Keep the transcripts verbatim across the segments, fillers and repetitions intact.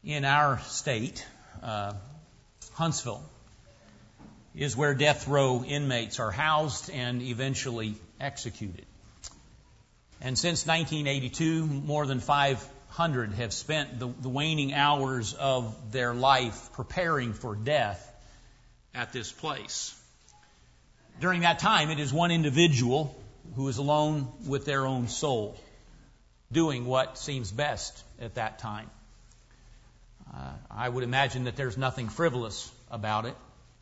in our state, uh, Huntsville, is where death row inmates are housed and eventually executed. And since nineteen eighty-two, more than five hundred have spent the, the waning hours of their life preparing for death at this place. During that time, it is one individual who is alone with their own soul, doing what seems best at that time. Uh, I would imagine that there's nothing frivolous about it,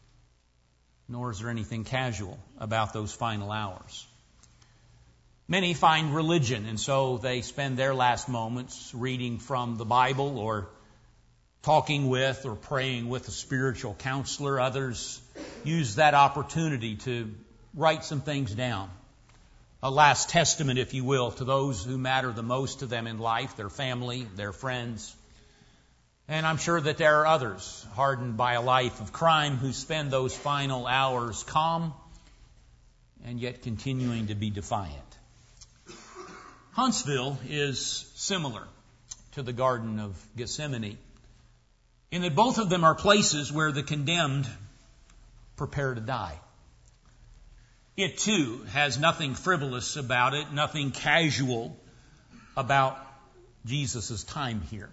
nor is there anything casual about those final hours. Many find religion, and so they spend their last moments reading from the Bible or talking with or praying with a spiritual counselor. Others use that opportunity to write some things down. A last testament, if you will, to those who matter the most to them in life, their family, their friends. And I'm sure that there are others hardened by a life of crime who spend those final hours calm and yet continuing to be defiant. Huntsville is similar to the Garden of Gethsemane in that both of them are places where the condemned prepare to die. It too has nothing frivolous about it, nothing casual about Jesus' time here.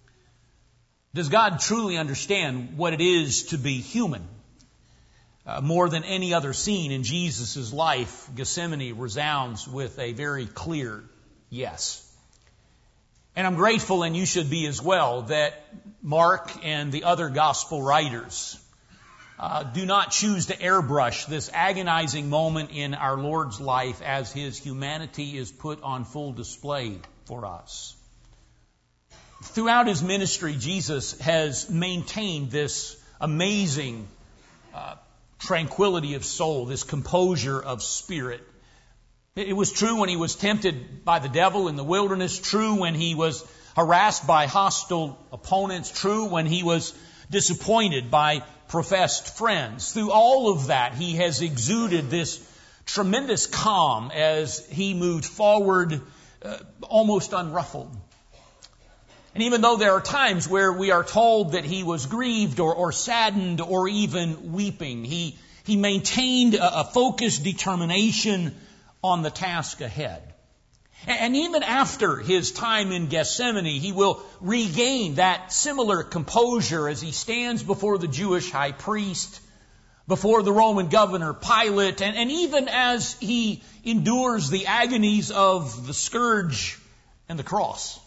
Does God truly understand what it is to be human? Uh, more than any other scene in Jesus' life, Gethsemane resounds with a very clear yes. And I'm grateful, and you should be as well, that Mark and the other gospel writers uh, do not choose to airbrush this agonizing moment in our Lord's life as His humanity is put on full display for us. Throughout His ministry, Jesus has maintained this amazing uh, tranquility of soul, this composure of spirit. It was true when He was tempted by the devil in the wilderness, true when He was harassed by hostile opponents, true when He was disappointed by professed friends. Through all of that, He has exuded this tremendous calm as He moved forward, uh, almost unruffled. And even though there are times where we are told that He was grieved or, or saddened or even weeping, He, he maintained a, a focused determination on the task ahead. And even after His time in Gethsemane, He will regain that similar composure as He stands before the Jewish high priest, before the Roman governor Pilate, and, and even as He endures the agonies of the scourge and the cross.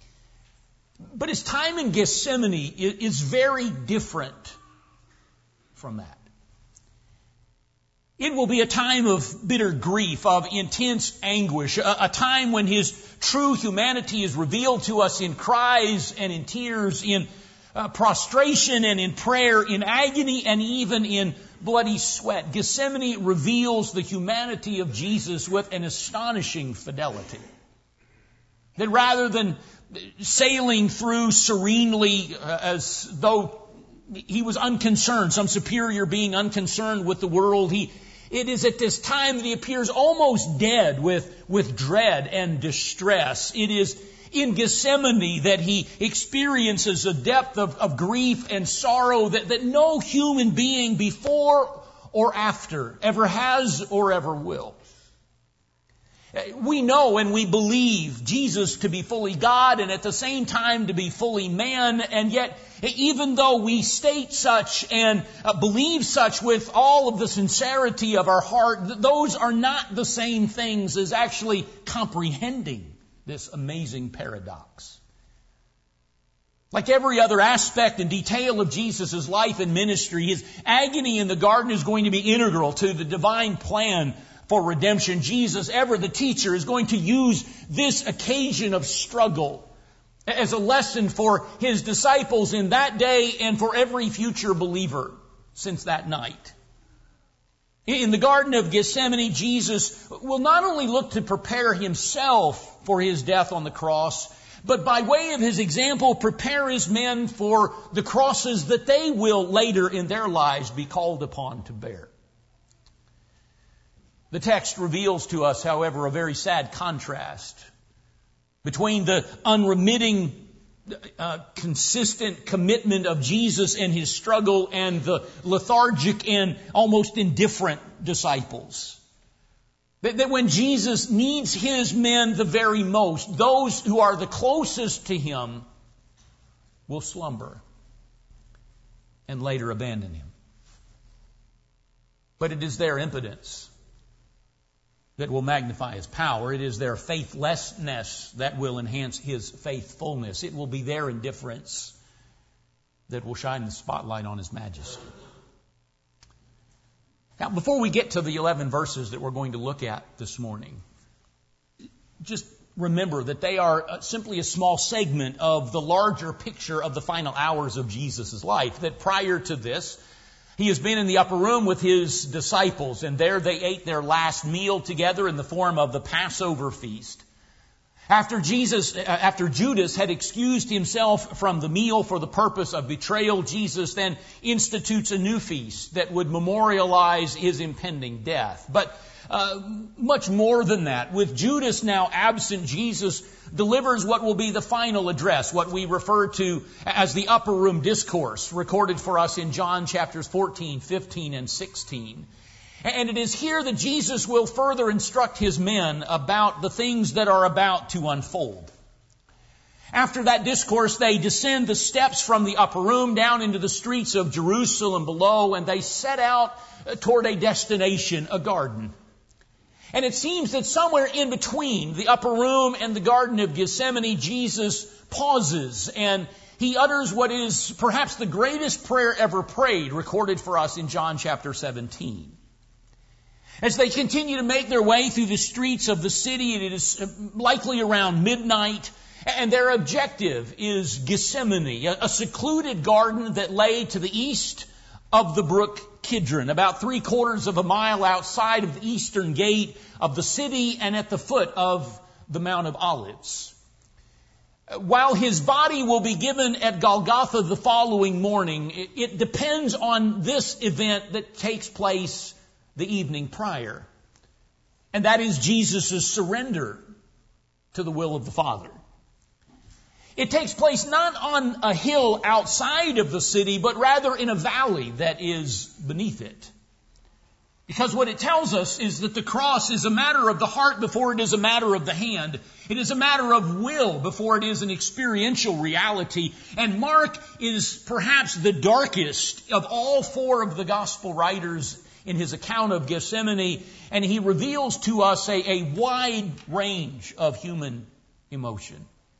But His time in Gethsemane is very different from that. It will be a time of bitter grief, of intense anguish, a, a time when His true humanity is revealed to us in cries and in tears, in uh, prostration and in prayer, in agony and even in bloody sweat. Gethsemane reveals the humanity of Jesus with an astonishing fidelity. That rather than sailing through serenely uh, as though He was unconcerned, some superior being unconcerned with the world, He it is at this time that He appears almost dead with, with dread and distress. It is in Gethsemane that He experiences a depth of, of grief and sorrow that, that no human being before or after ever has or ever will. We know and we believe Jesus to be fully God and at the same time to be fully man, and yet even though we state such and believe such with all of the sincerity of our heart, those are not the same things as actually comprehending this amazing paradox. Like every other aspect and detail of Jesus' life and ministry, His agony in the garden is going to be integral to the divine plan for redemption. Jesus, ever the teacher, is going to use this occasion of struggle as a lesson for His disciples in that day and for every future believer since that night. In the Garden of Gethsemane, Jesus will not only look to prepare Himself for His death on the cross, but by way of His example, prepare His men for the crosses that they will later in their lives be called upon to bear. The text reveals to us, however, a very sad contrast between the unremitting uh, consistent commitment of Jesus and his struggle and the lethargic and almost indifferent disciples. That, that when Jesus needs his men the very most, those who are the closest to him will slumber and later abandon him. But it is their impotence that will magnify his power. It is their faithlessness that will enhance his faithfulness. It will be their indifference that will shine the spotlight on his majesty. Now, before we get to the eleven verses that we're going to look at this morning, just remember that they are simply a small segment of the larger picture of the final hours of Jesus' life. That prior to this, he has been in the upper room with his disciples, and there they ate their last meal together in the form of the Passover feast. After Jesus, after Judas had excused himself from the meal for the purpose of betrayal, Jesus then institutes a new feast that would memorialize his impending death. But uh, much more than that, with Judas now absent, Jesus delivers what will be the final address, what we refer to as the upper room discourse, recorded for us in John chapters fourteen, fifteen, and sixteen. And it is here that Jesus will further instruct his men about the things that are about to unfold. After that discourse, they descend the steps from the upper room down into the streets of Jerusalem below, and they set out toward a destination, a garden. And it seems that somewhere in between the upper room and the Garden of Gethsemane, Jesus pauses and he utters what is perhaps the greatest prayer ever prayed, recorded for us in John chapter seventeen. As they continue to make their way through the streets of the city, it is likely around midnight, and their objective is Gethsemane, a secluded garden that lay to the east of the brook Kidron, about three quarters of a mile outside of the eastern gate of the city and at the foot of the Mount of Olives. While his body will be given at Golgotha the following morning, it depends on this event that takes place the evening prior. And that is Jesus' surrender to the will of the Father. It takes place not on a hill outside of the city, but rather in a valley that is beneath it. Because what it tells us is that the cross is a matter of the heart before it is a matter of the hand. It is a matter of will before it is an experiential reality. And Mark is perhaps the darkest of all four of the gospel writers in his account of Gethsemane, and he reveals to us a, a wide range of human emotion.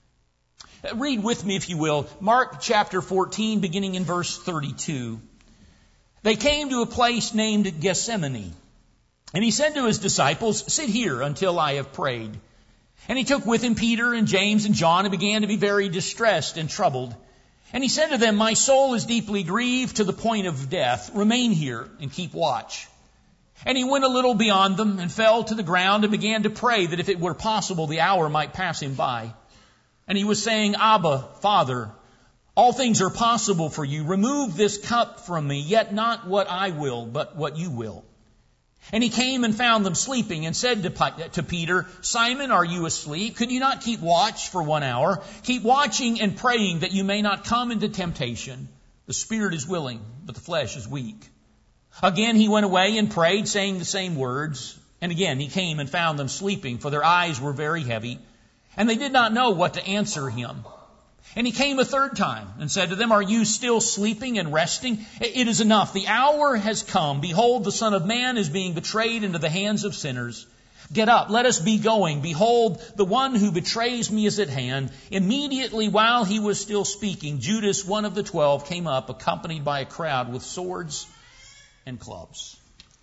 Read with me, if you will, Mark chapter fourteen, beginning in verse thirty-two. They came to a place named Gethsemane, and he said to his disciples, "Sit here until I have prayed." And he took with him Peter and James and John and began to be very distressed and troubled. And he said to them, "My soul is deeply grieved to the point of death. Remain here and keep watch." And he went a little beyond them and fell to the ground and began to pray that if it were possible, the hour might pass him by. And he was saying, "Abba, Father, all things are possible for you. Remove this cup from me, yet not what I will, but what you will." And he came and found them sleeping and said to, to Peter, "Simon, are you asleep? Could you not keep watch for one hour? Keep watching and praying that you may not come into temptation. The spirit is willing, but the flesh is weak." Again he went away and prayed, saying the same words. And again he came and found them sleeping, for their eyes were very heavy, and they did not know what to answer him. And he came a third time and said to them, "Are you still sleeping and resting? It is enough. The hour has come. Behold, the Son of Man is being betrayed into the hands of sinners. Get up, let us be going. Behold, the one who betrays me is at hand." Immediately while he was still speaking, Judas, one of the twelve, came up, accompanied by a crowd with swords and clubs.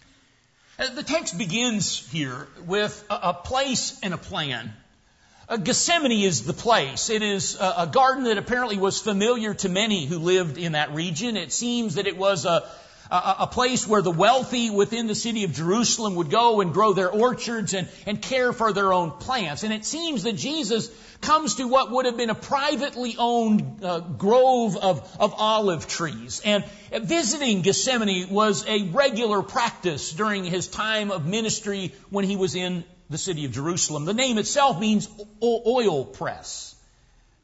The text begins here with a place and a plan. Uh, Gethsemane is the place. It is a, a garden that apparently was familiar to many who lived in that region. It seems that it was a, a, a place where the wealthy within the city of Jerusalem would go and grow their orchards and, and care for their own plants. And it seems that Jesus comes to what would have been a privately owned uh, grove of, of olive trees. And visiting Gethsemane was a regular practice during his time of ministry when he was in the city of Jerusalem. The name itself means oil press.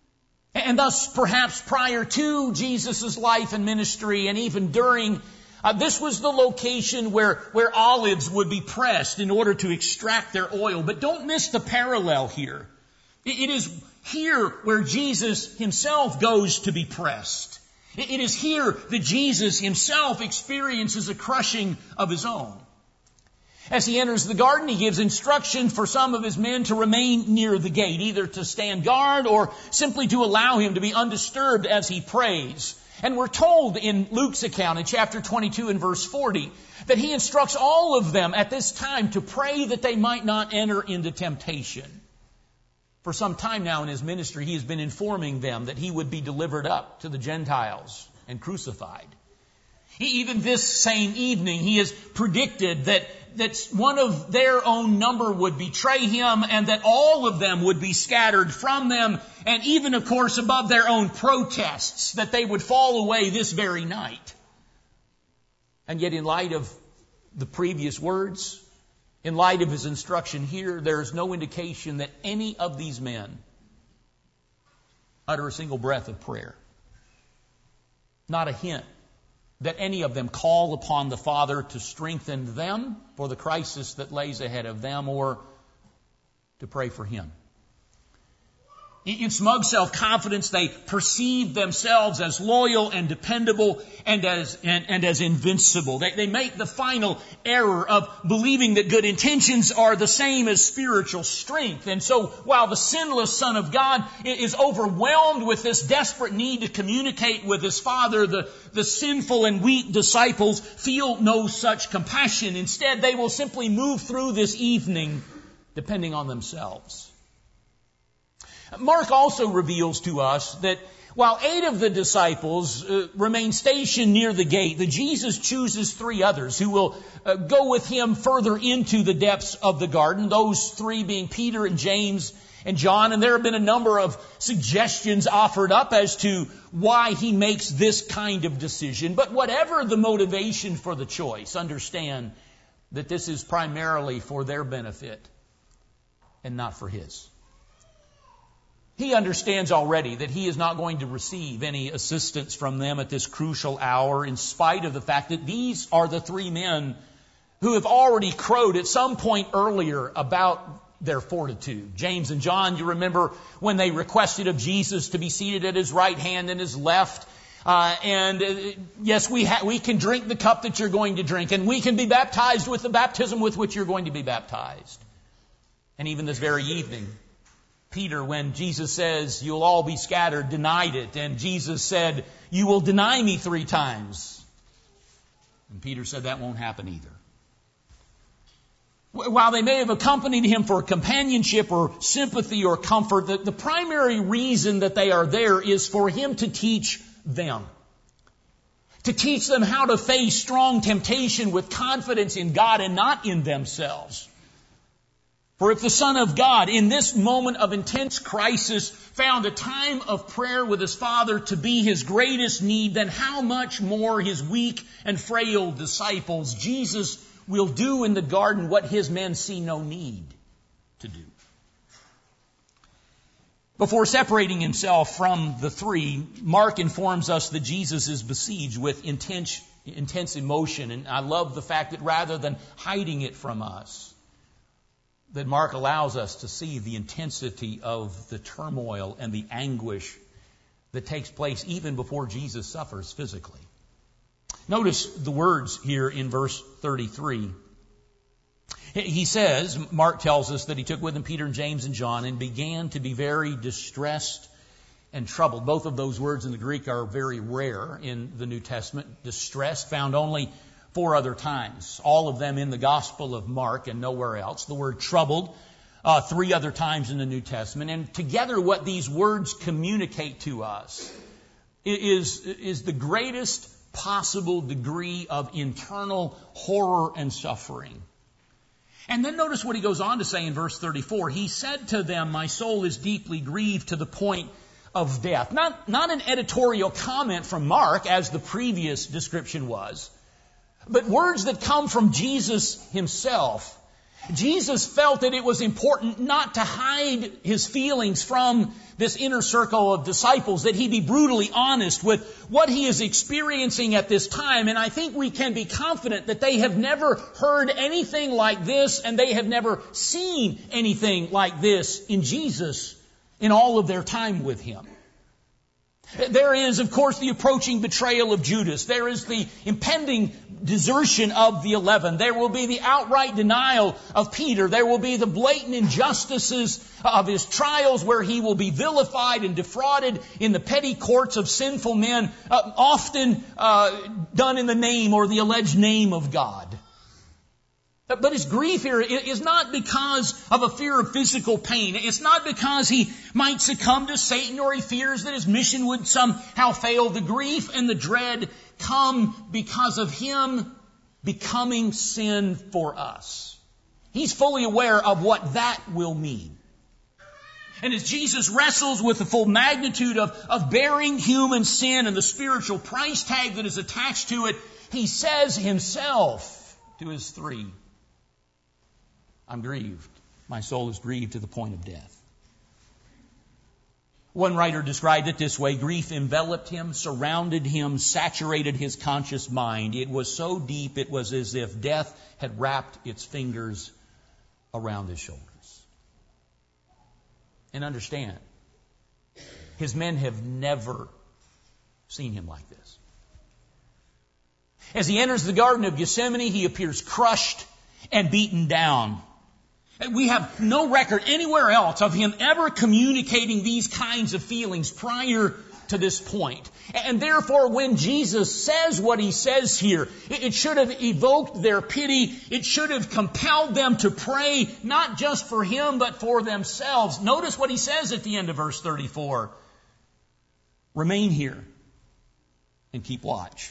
And thus, perhaps prior to Jesus' life and ministry, and even during, uh, this was the location where, where olives would be pressed in order to extract their oil. But don't miss the parallel here. It is here where Jesus himself goes to be pressed. It is here that Jesus himself experiences a crushing of his own. As he enters the garden, he gives instruction for some of his men to remain near the gate, either to stand guard or simply to allow him to be undisturbed as he prays. And we're told in Luke's account in chapter twenty-two and verse forty that he instructs all of them at this time to pray that they might not enter into temptation. For some time now in his ministry, he has been informing them that he would be delivered up to the Gentiles and crucified. He, even this same evening, he has predicted that that one of their own number would betray him and that all of them would be scattered from them, and even, of course, above their own protests, that they would fall away this very night. And yet, in light of the previous words, in light of his instruction here, there is no indication that any of these men utter a single breath of prayer. Not a hint that any of them call upon the Father to strengthen them for the crisis that lays ahead of them, or to pray for him. In smug self-confidence, they perceive themselves as loyal and dependable and as and, and as invincible. They, they make the final error of believing that good intentions are the same as spiritual strength. And so, while the sinless Son of God is overwhelmed with this desperate need to communicate with his Father, the, the sinful and weak disciples feel no such compassion. Instead, they will simply move through this evening depending on themselves. Mark also reveals to us that while eight of the disciples uh, remain stationed near the gate, that Jesus chooses three others who will uh, go with him further into the depths of the garden, those three being Peter and James and John. And there have been a number of suggestions offered up as to why he makes this kind of decision. But whatever the motivation for the choice, understand that this is primarily for their benefit and not for his. He understands already that he is not going to receive any assistance from them at this crucial hour, in spite of the fact that these are the three men who have already crowed at some point earlier about their fortitude. James and John, you remember when they requested of Jesus to be seated at his right hand and his left. Uh, and uh, yes, we ha- we can drink the cup that you're going to drink, and we can be baptized with the baptism with which you're going to be baptized. And even this very evening, Peter, when Jesus says, you'll all be scattered, denied it. And Jesus said, you will deny me three times. And Peter said, that won't happen either. While they may have accompanied him for companionship or sympathy or comfort, the, the primary reason that they are there is for him to teach them. To teach them how to face strong temptation with confidence in God and not in themselves. For if the Son of God, in this moment of intense crisis, found a time of prayer with his Father to be his greatest need, then how much more his weak and frail disciples, Jesus will do in the garden what his men see no need to do. Before separating himself from the three, Mark informs us that Jesus is besieged with intense, intense emotion. And I love the fact that rather than hiding it from us, that Mark allows us to see the intensity of the turmoil and the anguish that takes place even before Jesus suffers physically. Notice the words here in verse thirty-three. He says, Mark tells us that he took with him Peter and James and John and began to be very distressed and troubled. Both of those words in the Greek are very rare in the New Testament. Distressed, found only four other times, all of them in the Gospel of Mark and nowhere else. The word troubled, uh, three other times in the New Testament. And together what these words communicate to us is, is the greatest possible degree of internal horror and suffering. And then notice what he goes on to say in verse thirty-four. He said to them, my soul is deeply grieved to the point of death. Not, not an editorial comment from Mark, as the previous description was, but words that come from Jesus himself Jesus felt that it was important not to hide his feelings from this inner circle of disciples, that he be brutally honest with what he is experiencing at this time. And I think we can be confident that they have never heard anything like this, and they have never seen anything like this in Jesus in all of their time with him. There is, of course, the approaching betrayal of Judas. There is the impending desertion of the eleven. There will be the outright denial of Peter. There will be the blatant injustices of his trials where he will be vilified and defrauded in the petty courts of sinful men, uh, often uh, done in the name or the alleged name of God. But his grief here is not because of a fear of physical pain. It's not because he might succumb to Satan or he fears that his mission would somehow fail. The grief and the dread come because of him becoming sin for us. He's fully aware of what that will mean. And as Jesus wrestles with the full magnitude of, of bearing human sin and the spiritual price tag that is attached to it, he says himself to his three, I'm grieved. My soul is grieved to the point of death. One writer described it this way: grief enveloped him, surrounded him, saturated his conscious mind. It was so deep, it was as if death had wrapped its fingers around his shoulders. And understand, his men have never seen him like this. As he enters the Garden of Gethsemane, he appears crushed and beaten down. We have no record anywhere else of him ever communicating these kinds of feelings prior to this point. And therefore, when Jesus says what he says here, it should have evoked their pity. It should have compelled them to pray, not just for him, but for themselves. Notice what he says at the end of verse thirty-four. Remain here and keep watch.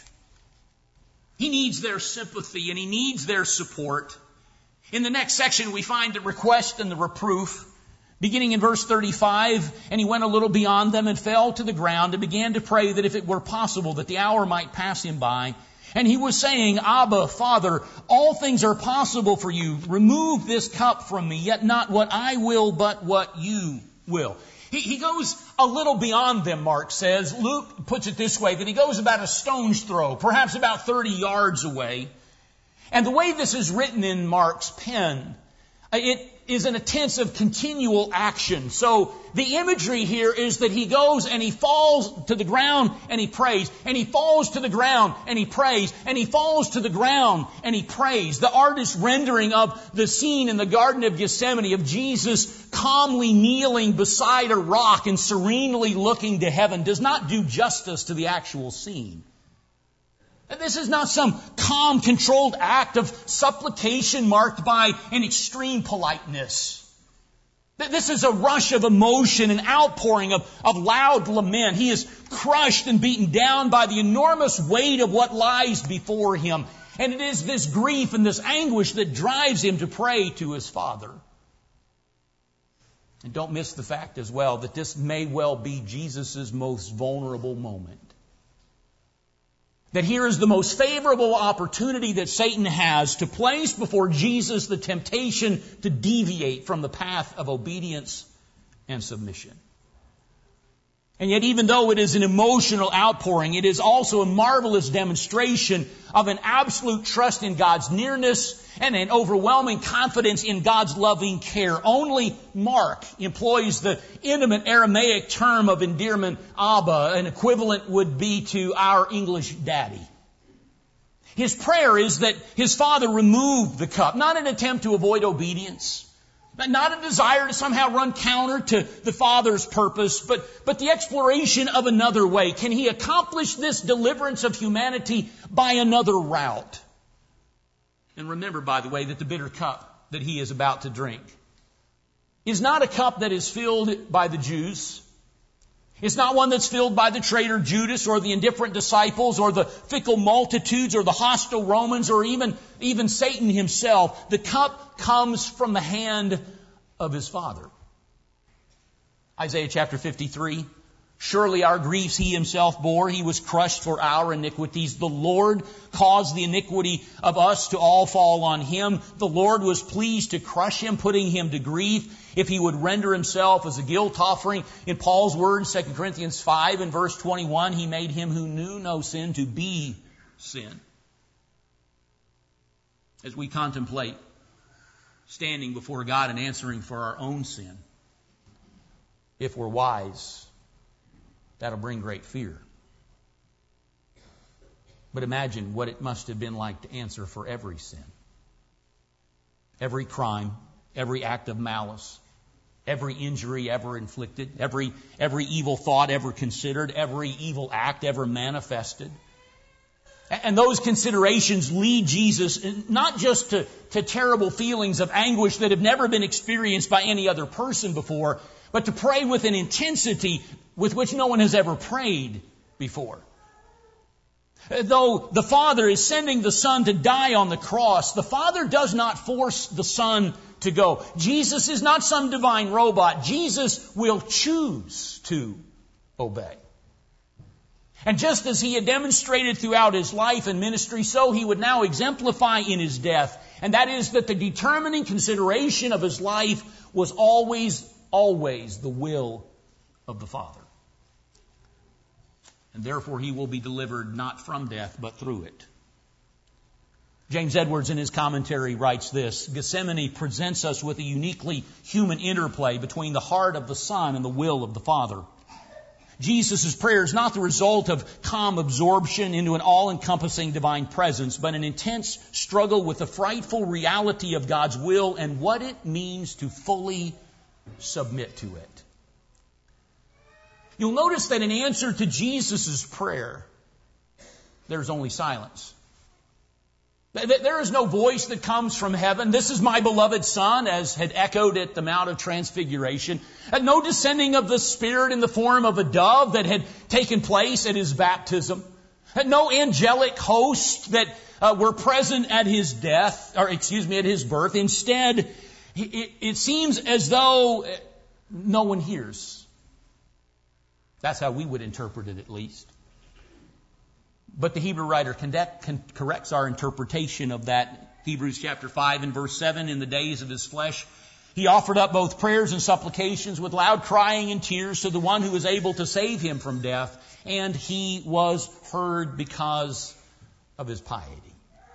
He needs their sympathy and he needs their support. In the next section, we find the request and the reproof. Beginning in verse thirty-five, and he went a little beyond them and fell to the ground and began to pray that if it were possible that the hour might pass him by. And he was saying, Abba, Father, all things are possible for you. Remove this cup from me, yet not what I will, but what you will. He, he goes a little beyond them, Mark says. Luke puts it this way, that he goes about a stone's throw, perhaps about thirty yards away. And the way this is written in Mark's pen, it is in a tense of continual action. So the imagery here is that he goes and he falls to the ground and he prays, and he falls to the ground and he prays, and he falls to the ground and he prays. The artist's rendering of the scene in the Garden of Gethsemane of Jesus calmly kneeling beside a rock and serenely looking to heaven does not do justice to the actual scene. This is not some calm, controlled act of supplication marked by an extreme politeness. This is a rush of emotion, an outpouring of, of loud lament. He is crushed and beaten down by the enormous weight of what lies before him. And it is this grief and this anguish that drives him to pray to his Father. And don't miss the fact as well that this may well be Jesus' most vulnerable moment. That here is the most favorable opportunity that Satan has to place before Jesus the temptation to deviate from the path of obedience and submission. And yet, even though it is an emotional outpouring, it is also a marvelous demonstration of an absolute trust in God's nearness and an overwhelming confidence in God's loving care. Only Mark employs the intimate Aramaic term of endearment, Abba. An equivalent would be to our English daddy. His prayer is that his Father remove the cup, not an attempt to avoid obedience, not a desire to somehow run counter to the Father's purpose, but, but the exploration of another way. Can he accomplish this deliverance of humanity by another route? And remember, by the way, that the bitter cup that he is about to drink is not a cup that is filled by the Jews. It's not one that's filled by the traitor Judas or the indifferent disciples or the fickle multitudes or the hostile Romans or even, even Satan himself. The cup comes from the hand of his Father. Isaiah chapter fifty-three Surely our griefs he himself bore. He was crushed for our iniquities. The Lord caused the iniquity of us to all fall on him. The Lord was pleased to crush him, putting him to grief, if he would render himself as a guilt offering. In Paul's words, Second Corinthians five and verse twenty-one, he made him who knew no sin to be sin. As we contemplate standing before God and answering for our own sin, if we're wise, that'll bring great fear. But imagine what it must have been like to answer for every sin. Every crime, every act of malice, every injury ever inflicted, every, every evil thought ever considered, every evil act ever manifested. And those considerations lead Jesus not just to, to terrible feelings of anguish that have never been experienced by any other person before, but to pray with an intensity with which no one has ever prayed before. Though the Father is sending the Son to die on the cross, the Father does not force the Son to go. Jesus is not some divine robot. Jesus will choose to obey. And just as he had demonstrated throughout his life and ministry, so he would now exemplify in his death. And that is that the determining consideration of his life was always, always the will of the Father. And therefore he will be delivered not from death, but through it. James Edwards in his commentary writes this: Gethsemane presents us with a uniquely human interplay between the heart of the Son and the will of the Father. Jesus' prayer is not the result of calm absorption into an all-encompassing divine presence, but an intense struggle with the frightful reality of God's will and what it means to fully submit to it. You'll notice that in answer to Jesus' prayer, there's only silence. There is no voice that comes from heaven. This is my beloved Son, as had echoed at the Mount of Transfiguration. And no descending of the Spirit in the form of a dove that had taken place at his baptism. And no angelic hosts that uh, were present at his death, or excuse me, at his birth. Instead, it, it seems as though no one hears. That's how we would interpret it, at least. But the Hebrew writer corrects our interpretation of that. Hebrews chapter five and verse seven, in the days of his flesh, he offered up both prayers and supplications with loud crying and tears to the one who was able to save him from death, and he was heard because of his piety.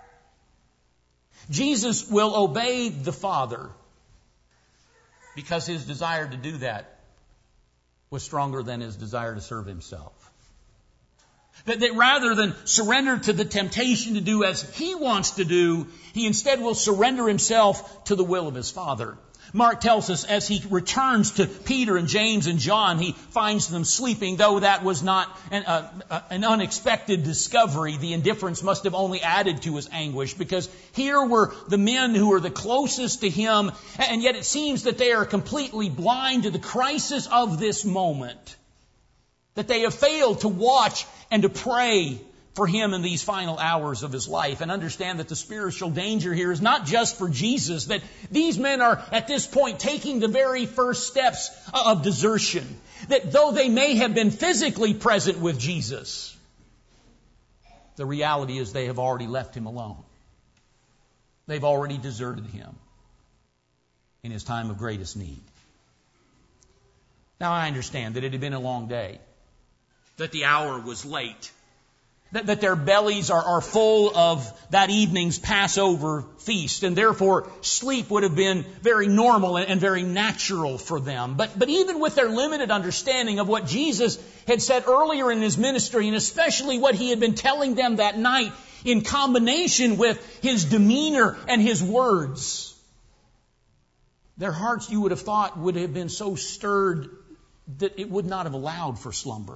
Jesus will obey the Father because his desire to do that was stronger than his desire to serve himself. That, that rather than surrender to the temptation to do as he wants to do, he instead will surrender himself to the will of his Father. Mark tells us as he returns to Peter and James and John, he finds them sleeping. Though that was not an, uh, an unexpected discovery, the indifference must have only added to his anguish, because here were the men who were the closest to him, and yet it seems that they are completely blind to the crisis of this moment. That they have failed to watch and to pray for him in these final hours of his life, and understand that the spiritual danger here is not just for Jesus, that these men are at this point taking the very first steps of desertion. That though they may have been physically present with Jesus, the reality is they have already left him alone. They've already deserted him in his time of greatest need. Now I understand that it had been a long day, that the hour was late, that, that their bellies are, are full of that evening's Passover feast, and therefore sleep would have been very normal and, and very natural for them. But, but even with their limited understanding of what Jesus had said earlier in his ministry, and especially what he had been telling them that night in combination with his demeanor and his words, their hearts, you would have thought, would have been so stirred that it would not have allowed for slumber.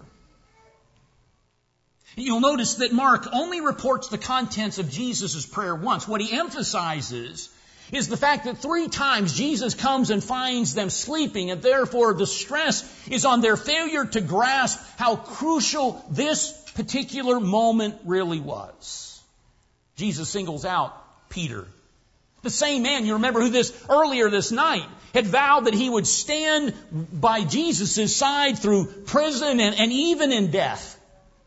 You'll notice that Mark only reports the contents of Jesus' prayer once. What he emphasizes is the fact that three times Jesus comes and finds them sleeping, and therefore the stress is on their failure to grasp how crucial this particular moment really was. Jesus singles out Peter. The same man, you remember who this earlier this night had vowed that he would stand by Jesus' side through prison and, and even in death.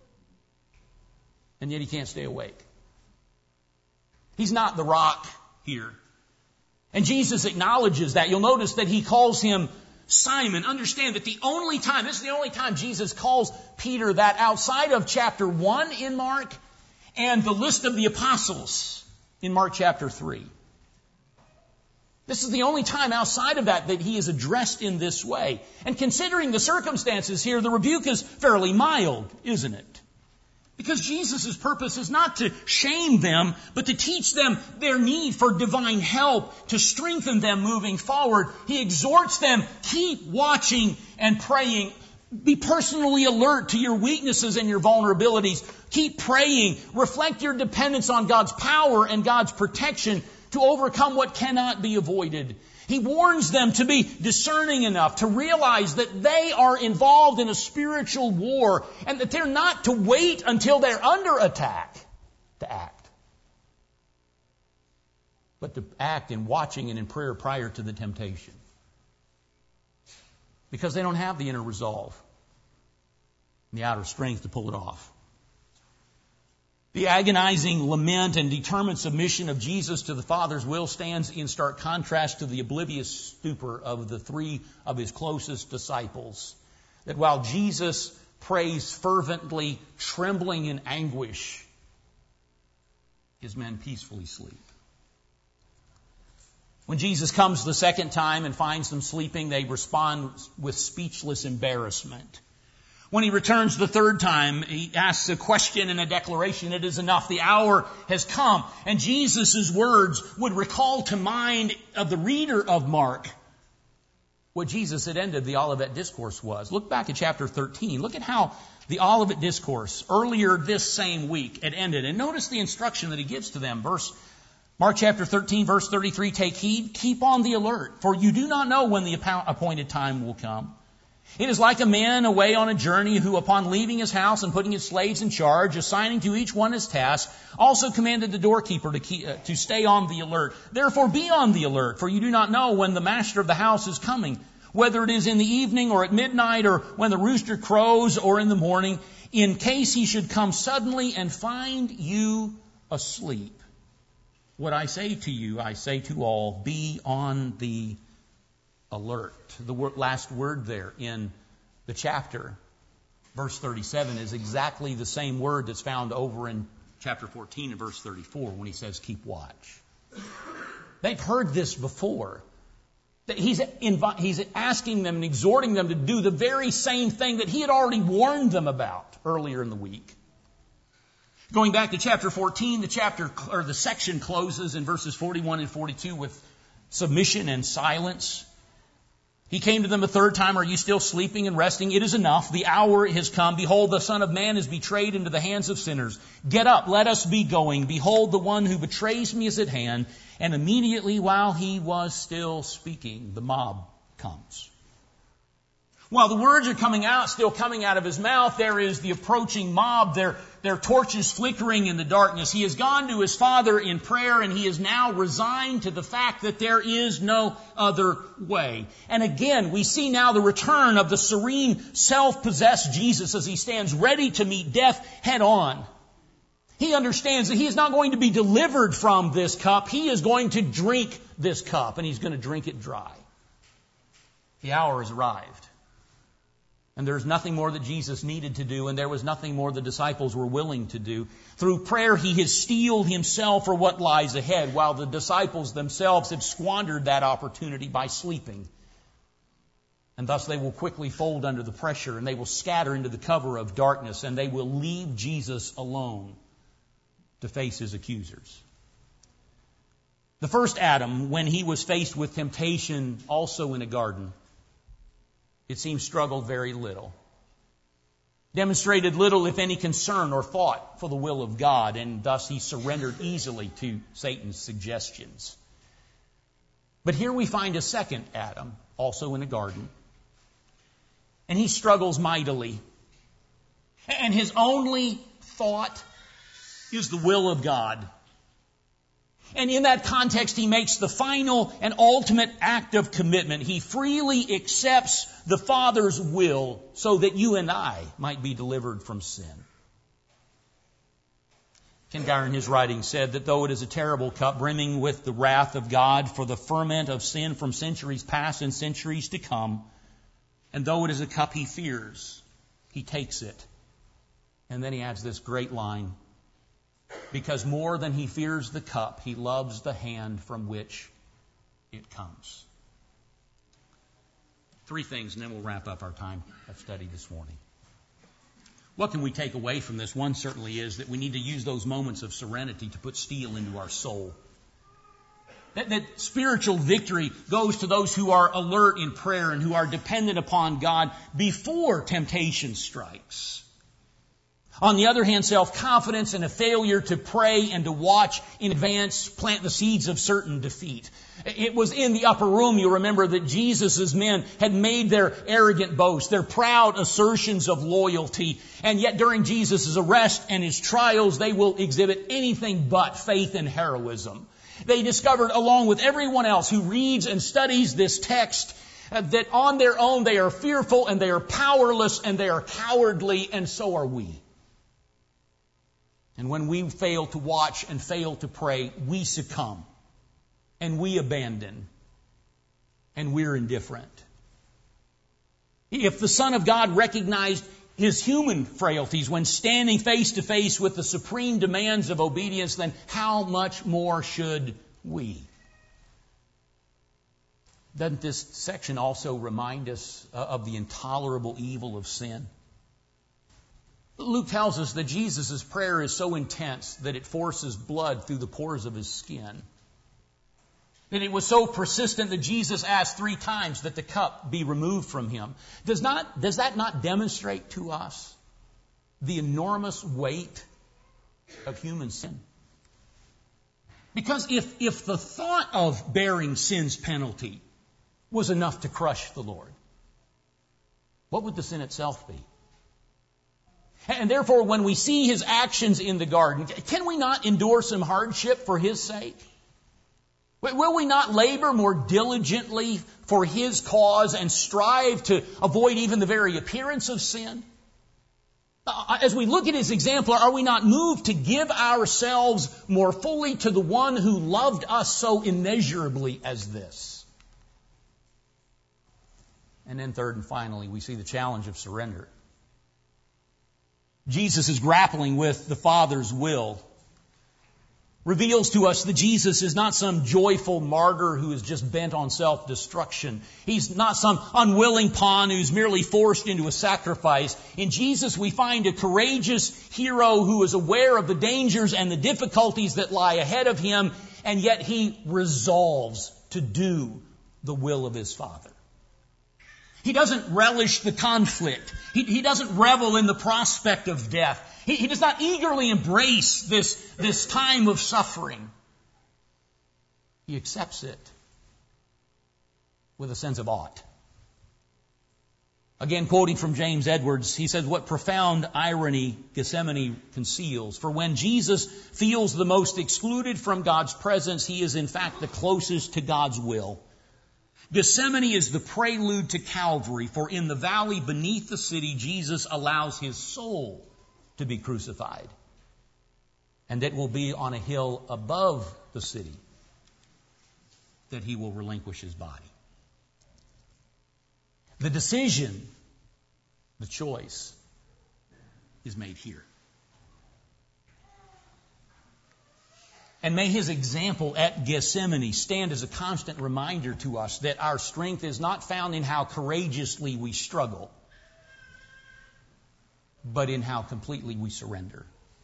And yet he can't stay awake. He's not the rock here. And Jesus acknowledges that. You'll notice that he calls him Simon. Understand that the only time, this is the only time Jesus calls Peter that outside of chapter one in Mark and the list of the apostles in Mark chapter three. This is the only time outside of that that he is addressed in this way. And considering the circumstances here, the rebuke is fairly mild, isn't it? Because Jesus' purpose is not to shame them, but to teach them their need for divine help, to strengthen them moving forward. He exhorts them, keep watching and praying. Be personally alert to your weaknesses and your vulnerabilities. Keep praying. Reflect your dependence on God's power and God's protection to overcome what cannot be avoided. He warns them to be discerning enough to realize that they are involved in a spiritual war and that they're not to wait until they're under attack to act, but to act in watching and in prayer prior to the temptation. Because they don't have the inner resolve and the outer strength to pull it off. The agonizing lament and determined submission of Jesus to the Father's will stands in stark contrast to the oblivious stupor of the three of his closest disciples. That while Jesus prays fervently, trembling in anguish, his men peacefully sleep. When Jesus comes the second time and finds them sleeping, they respond with speechless embarrassment. When he returns the third time, he asks a question and a declaration. It is enough. The hour has come. And Jesus' words would recall to mind of the reader of Mark what Jesus had ended the Olivet Discourse was. Look back at chapter thirteen. Look at how the Olivet Discourse earlier this same week had ended. And notice the instruction that he gives to them. Verse Mark chapter thirteen, verse thirty-three, take heed, keep on the alert, for you do not know when the appointed time will come. It is like a man away on a journey who, upon leaving his house and putting his slaves in charge, assigning to each one his task, also commanded the doorkeeper to keep, uh, to stay on the alert. Therefore be on the alert, for you do not know when the master of the house is coming, whether it is in the evening or at midnight or when the rooster crows or in the morning, in case he should come suddenly and find you asleep. What I say to you, I say to all, be on the alert. The word, last word there in the chapter, verse thirty-seven, is exactly the same word that's found over in chapter fourteen and verse thirty-four when he says, keep watch. They've heard this before. That he's, invi- he's asking them and exhorting them to do the very same thing that he had already warned them about earlier in the week. Going back to chapter fourteen, the chapter or the section closes in verses forty-one and forty-two with submission and silence. He came to them a third time, are you still sleeping and resting? It is enough. The hour has come. Behold, the Son of Man is betrayed into the hands of sinners. Get up, let us be going. Behold, the one who betrays me is at hand. And immediately while he was still speaking, the mob comes. While the words are coming out, still coming out of his mouth, there is the approaching mob, their, their torches flickering in the darkness. He has gone to his Father in prayer, and he is now resigned to the fact that there is no other way. And again, we see now the return of the serene, self-possessed Jesus as he stands ready to meet death head on. He understands that he is not going to be delivered from this cup. He is going to drink this cup, and he's going to drink it dry. The hour has arrived. And there's nothing more that Jesus needed to do, and there was nothing more the disciples were willing to do. Through prayer, he has steeled himself for what lies ahead, while the disciples themselves have squandered that opportunity by sleeping. And thus they will quickly fold under the pressure, and they will scatter into the cover of darkness, and they will leave Jesus alone to face his accusers. The first Adam, when he was faced with temptation also in a garden, it seems struggled very little. Demonstrated little, if any, concern or thought for the will of God, and thus he surrendered easily to Satan's suggestions. But here we find a second Adam, also in a garden. And he struggles mightily. And his only thought is the will of God. And in that context, he makes the final and ultimate act of commitment. He freely accepts the Father's will so that you and I might be delivered from sin. Ken Geyer in his writing said that though it is a terrible cup brimming with the wrath of God for the ferment of sin from centuries past and centuries to come, and though it is a cup he fears, he takes it. And then he adds this great line, because more than he fears the cup, he loves the hand from which it comes. Three things, and then we'll wrap up our time of study this morning. What can we take away from this? One certainly is that we need to use those moments of serenity to put steel into our soul. That, that spiritual victory goes to those who are alert in prayer and who are dependent upon God before temptation strikes. On the other hand, self-confidence and a failure to pray and to watch in advance plant the seeds of certain defeat. It was in the upper room, you remember, that Jesus' men had made their arrogant boast, their proud assertions of loyalty. And yet during Jesus' arrest and his trials, they will exhibit anything but faith and heroism. They discovered, along with everyone else who reads and studies this text, that on their own they are fearful and they are powerless and they are cowardly, and so are we. And when we fail to watch and fail to pray, we succumb and we abandon and we're indifferent. If the Son of God recognized his human frailties when standing face to face with the supreme demands of obedience, then how much more should we? Doesn't this section also remind us of the intolerable evil of sin? Luke tells us that Jesus' prayer is so intense that it forces blood through the pores of his skin. And it was so persistent that Jesus asked three times that the cup be removed from him. Does not, does that not demonstrate to us the enormous weight of human sin? Because if, if the thought of bearing sin's penalty was enough to crush the Lord, what would the sin itself be? And therefore, when we see his actions in the garden, can we not endure some hardship for his sake? Will we not labor more diligently for his cause and strive to avoid even the very appearance of sin? As we look at his example, are we not moved to give ourselves more fully to the one who loved us so immeasurably as this? And then third and finally, we see the challenge of surrender. Jesus is grappling with the Father's will. Reveals to us that Jesus is not some joyful martyr who is just bent on self-destruction. He's not some unwilling pawn who's merely forced into a sacrifice. In Jesus we find a courageous hero who is aware of the dangers and the difficulties that lie ahead of him, and yet he resolves to do the will of his Father. He doesn't relish the conflict. He, he doesn't revel in the prospect of death. He, he does not eagerly embrace this, this time of suffering. He accepts it with a sense of ought. Again, quoting from James Edwards, he says, "What profound irony Gethsemane conceals. For when Jesus feels the most excluded from God's presence, he is in fact the closest to God's will. Gethsemane is the prelude to Calvary, for in the valley beneath the city, Jesus allows his soul to be crucified. And it will be on a hill above the city that he will relinquish his body." The decision, the choice, is made here. And may his example at Gethsemane stand as a constant reminder to us that our strength is not found in how courageously we struggle, but in how completely we surrender.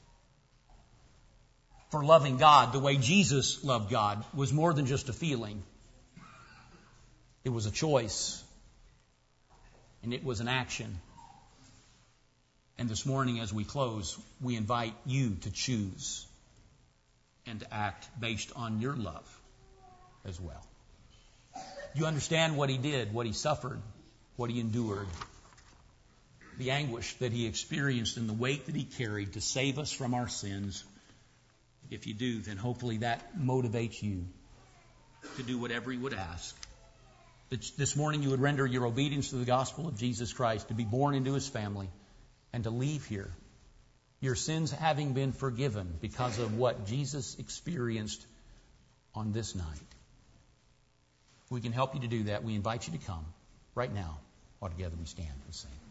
For loving God, the way Jesus loved God, was more than just a feeling. It was a choice. And it was an action. And this morning as we close, we invite you to choose and to act based on your love as well. You understand what he did, what he suffered, what he endured, the anguish that he experienced and the weight that he carried to save us from our sins. If you do, then hopefully that motivates you to do whatever He would ask. That this morning you would render your obedience to the gospel of Jesus Christ, to be born into His family, and to leave here, your sins having been forgiven because of what Jesus experienced on this night. We can help you to do that. We invite you to come right now, while together we stand and sing.